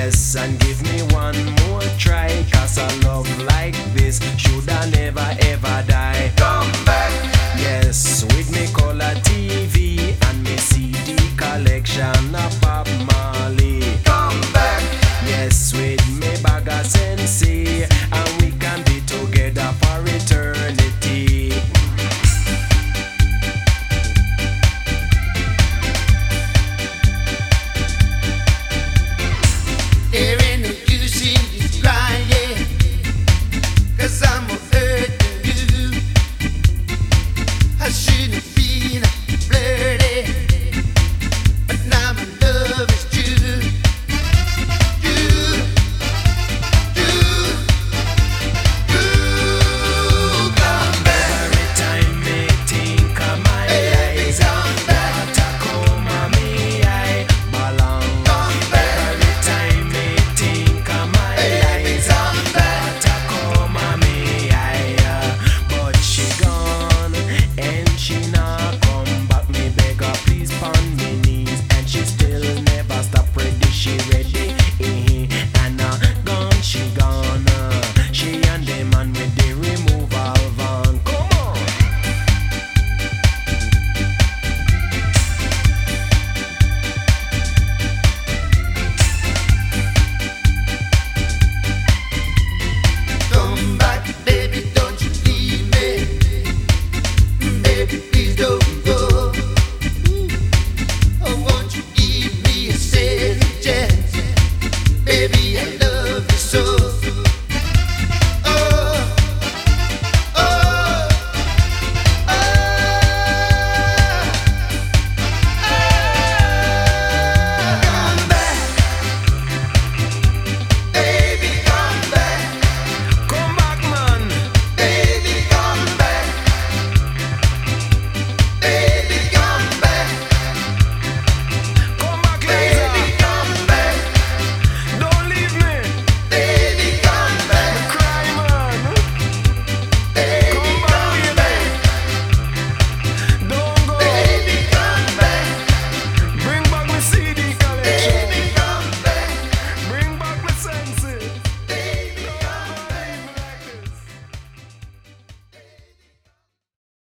Yes, and give me one more try, 'cause a love like this shoulda never ever die. Come back. Yes, with me color TV and me CD collection of Bob Marley. Come back. Yes, with me bag of Sensei, and we can be together for eternity. There ain't no use in you crying, 'cause I'm hurting you. I shouldn't have been flirty, but now my love is true. Come back. Every time me think of my life, Come back. Watakoma me I belong. Come back. Every time me think of my life, Come back. Watakoma me I. But she gone and she not come back. Me beg her please pon me knees, and she still never stop ready. She ready, and gone she gone. She and the man with the removal van. Come on. Come back, baby, don't you leave me. Baby, please don't go. Oh, won't you give me a second chance? Baby, I love you so.